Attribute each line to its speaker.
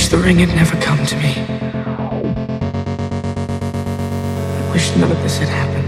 Speaker 1: the ring had never come to me. I wish none of this had happened.